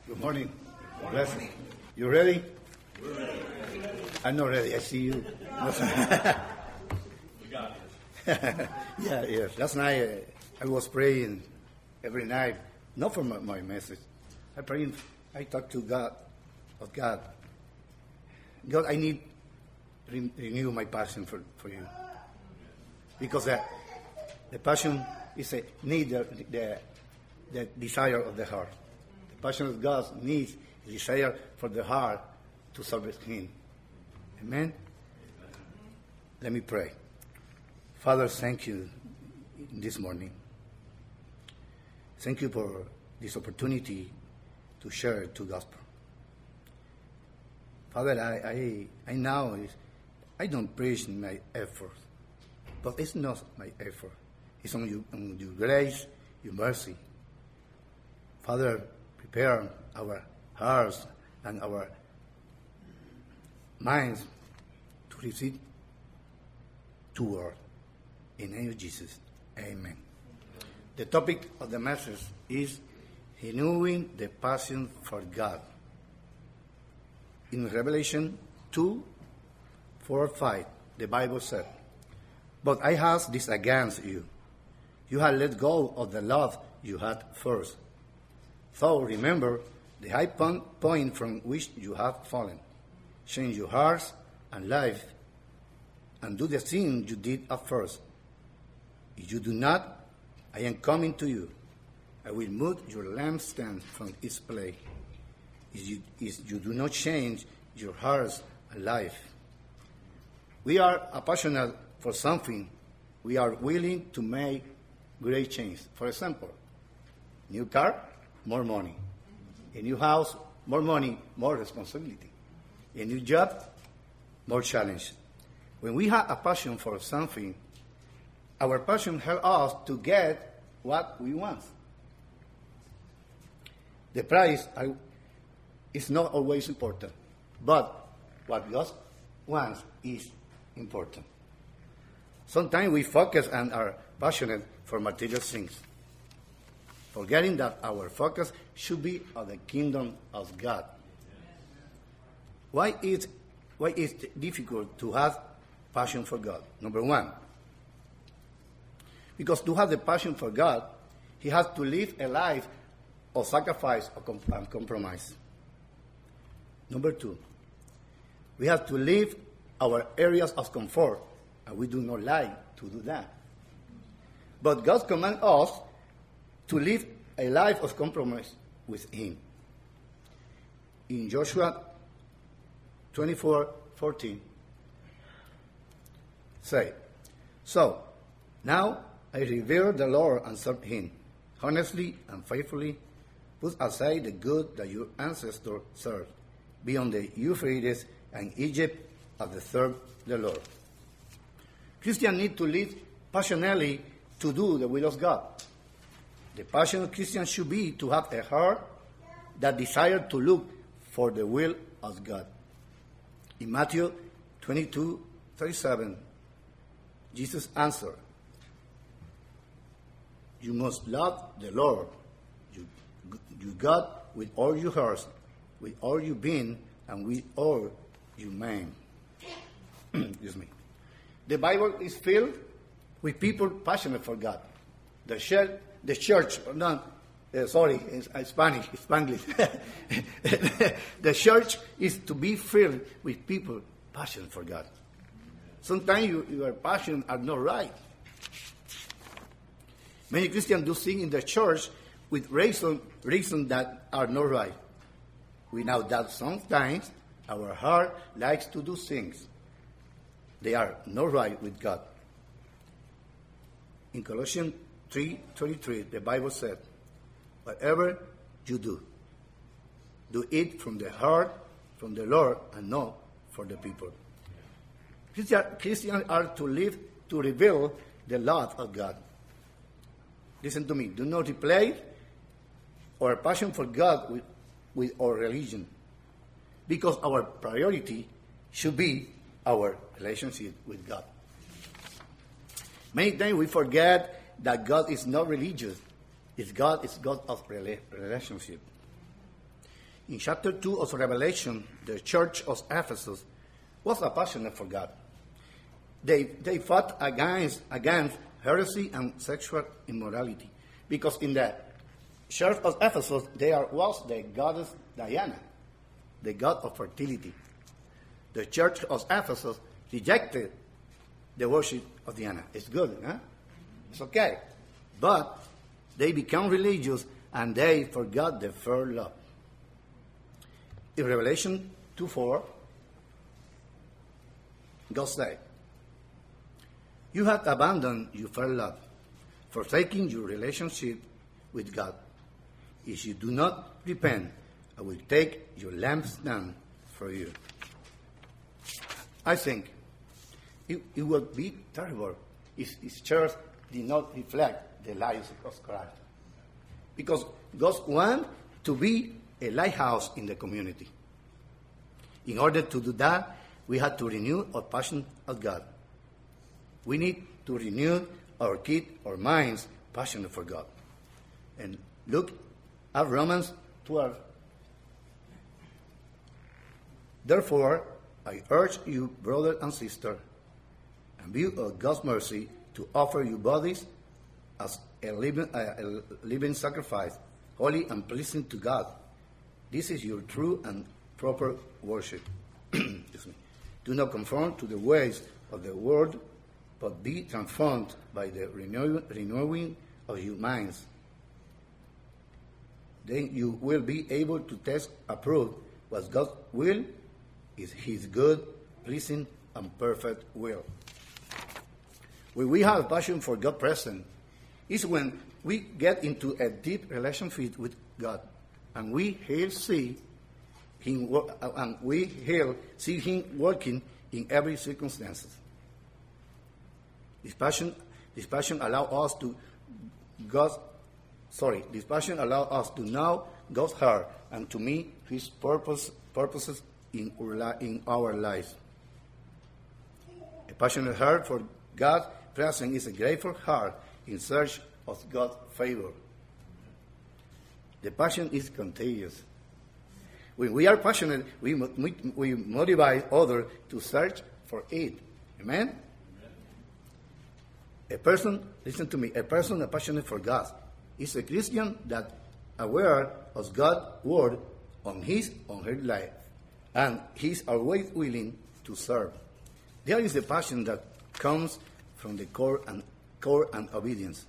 Good morning. Blessing. You ready? We're ready. I'm not ready. I see you. We got this. Yes. Last night I was praying every night, not for my message. I talk to God, of God. God, I need renew my passion for you. Because the passion is a need, the desire of the heart. The passion of God needs a desire for the heart to serve Him. Amen? Let me pray. Father, thank you this morning. Thank you for this opportunity to share the gospel. Father, I know I don't preach in my effort, but it's not my effort. It's on your grace, your mercy. Father, prepare our hearts and our minds to receive two words. In the name of Jesus, amen. The topic of the message is renewing the passion for God. In Revelation 2:4-5, the Bible said, "But I have this against you. You have let go of the love you had first. So remember the high point from which you have fallen. Change your hearts and life, and do the thing you did at first. If you do not, I am coming to you. I will move your lampstand from its place. If you do not change your hearts and life." We are passionate for something. We are willing to make great change. For example, new car, more money. A new house, more money, more responsibility. A new job, more challenge. When we have a passion for something, our passion helps us to get what we want. The price is not always important, but what God wants is important. Sometimes we focus and are passionate for material things, forgetting that our focus should be on the kingdom of God. Why is it difficult to have passion for God? Number one, because to have the passion for God, he has to live a life of sacrifice and compromise. Number two, we have to leave our areas of comfort, and we do not like to do that. But God commands us to live a life of compromise with Him. In Joshua 24:14, say, "So now I revere the Lord and serve Him honestly and faithfully. Put aside the good that your ancestors served beyond the Euphrates and Egypt as they served the Lord." Christians need to live passionately to do the will of God. The passion of Christians should be to have a heart that desires to look for the will of God. In Matthew 22:37, Jesus answered, "You must love the Lord, your God, with all your heart, with all your being, and with all your mind." Excuse me. The Bible is filled with people passionate for God. The church, Spanglish. The church is to be filled with people passionate for God. Sometimes your passions are not right. Many Christians do things in the church with reasons that are not right. We know that sometimes our heart likes to do things. They are not right with God. In Colossians 3:33, the Bible said, "Whatever you do it from the heart, from the Lord, and not for the people." Christians are to live to reveal the love of God. Listen to me. Do not replace our passion for God with our religion, because our priority should be our relationship with God. Many times we forget that God is not religious. It's God of relationship. In chapter 2 of Revelation, the church of Ephesus was passionate for God. They fought against heresy and sexual immorality, because in the church of Ephesus there was the goddess Diana, the god of fertility. The church of Ephesus rejected the worship of Diana. It's good, huh? It's okay. But they became religious and they forgot the first love. In Revelation 2:4, God said, "You have abandoned your first love, forsaking your relationship with God. If you do not repent, I will take your lampstand from you." I think it would be terrible if his church did not reflect the lives of Christ. Because God wants to be a lighthouse in the community. In order to do that, we have to renew our passion of God. We need to renew our minds passionate for God. And look at Romans 12. Therefore, I urge you, brother and sister, in view of God's mercy, to offer your bodies as a living sacrifice, holy and pleasing to God. This is your true and proper worship. Excuse me. Do not conform to the ways of the world, but be transformed by the renewing of your minds. Then you will be able to test, approve what God's will is, His good, pleasing, and perfect will. When we have passion for God present, is when we get into a deep relationship with God, and we see Him working in every circumstance. This passion allows us to know God's heart and to meet His purposes in our lives. A passionate heart for God's presence is a grateful heart in search of God's favor. The passion is contagious. When we are passionate, we motivate others to search for it. Amen? A person passionate for God is a Christian that aware of God's word on his or her life, and he is always willing to serve. There is a passion that comes from the core and obedience.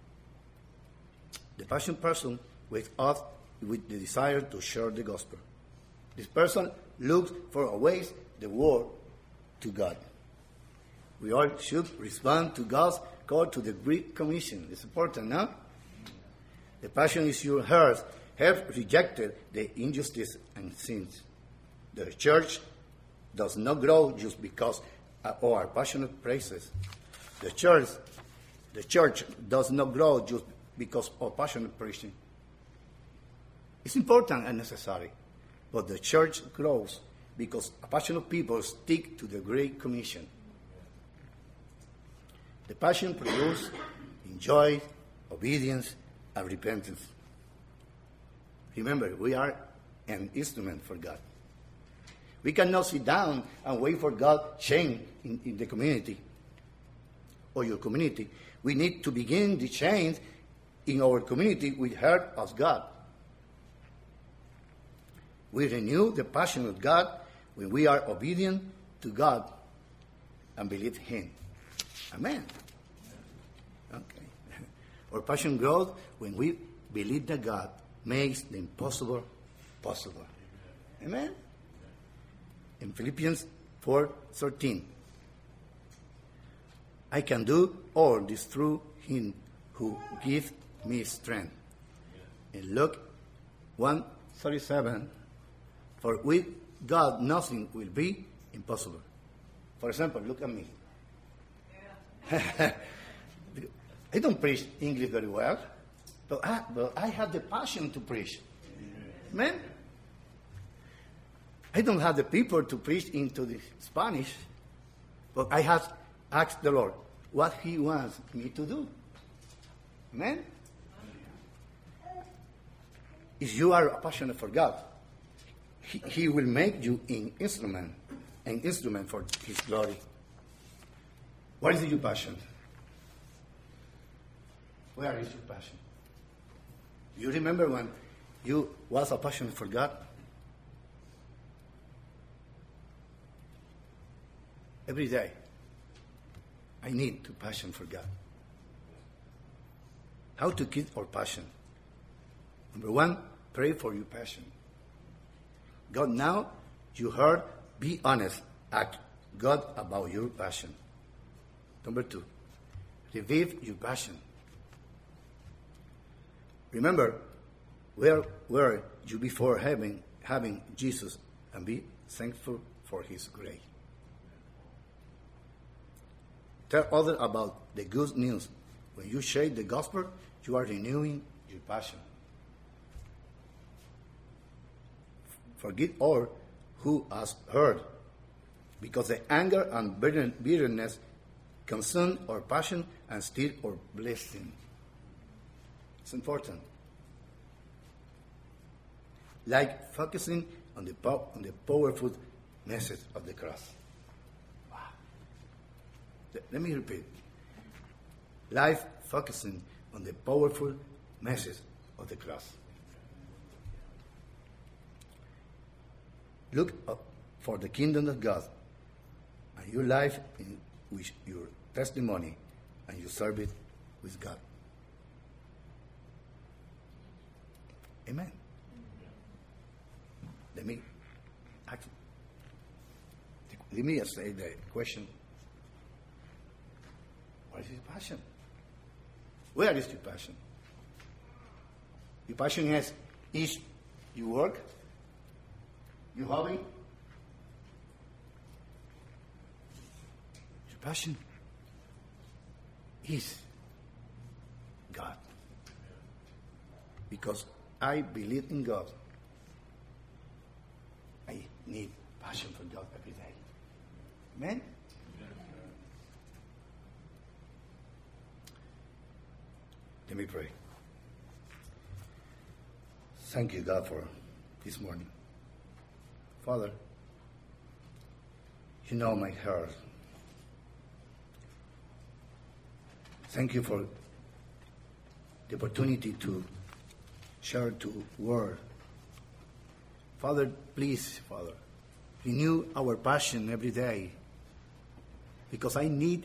The passion person wakes up with the desire to share the gospel. This person looks for ways the word to God. We all should respond to God's call to the Great Commission. It's important, no? The passion is your heart have rejected the injustice and sins. The church does not grow just because of our passionate praises. The church does not grow just because of passionate preaching. It's important and necessary, but the church grows because passionate people stick to the Great Commission. The passion produces joy, obedience, and repentance. Remember, we are an instrument for God. We cannot sit down and wait for God change in the community or your community. We need to begin the change in our community with heart of God. We renew the passion of God when we are obedient to God and believe Him. Amen. Okay. Our passion grows when we believe that God makes the impossible possible. Amen. In Philippians 4:13, I can do all this through Him who gives me strength. In Luke 1:37, for with God nothing will be impossible. For example, look at me. I don't preach English very well, but I have the passion to preach. Amen? I don't have the people to preach into the Spanish, but I have asked the Lord what He wants me to do. Amen? If you are passionate for God, He will make you an instrument for his glory. What is your passion? Where is your passion? You remember when you was a passion for God? Every day, I need to passion for God. How to keep our passion? Number one, pray for your passion. God, now you heard, be honest, ask God about your passion. Number two, revive your passion. Remember where were you before having Jesus, and be thankful for his grace. Tell others about the good news. When you share the gospel, you are renewing your passion. Forget all who has heard, because the anger and bitterness consume our passion and steal our blessing. It's important. Like focusing on the powerful message of the cross. Wow. Let me repeat. Life focusing on the powerful message of the cross. Look up for the kingdom of God and your life in which your testimony and you serve it with God. Amen. Let me say the question. What is your passion? Where is your passion? Your passion is your work, your hobby. Your passion is God. Because I believe in God. I need passion for God every day. Amen? Let me pray. Thank you, God, for this morning. Father, you know my heart. Thank you for the opportunity to share the word. Father, please, Father, renew our passion every day, because I need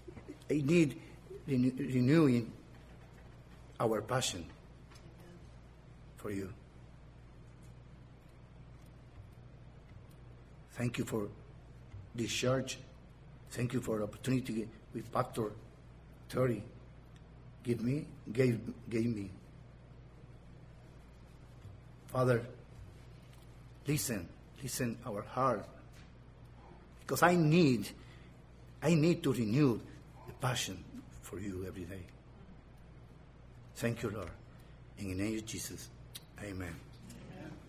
renewing our passion for you. Thank you for this church. Thank you for the opportunity with Pastor Terry gave me. Father, listen our heart, because I need to renew the passion for you every day. Thank you, Lord. In the name of Jesus, amen.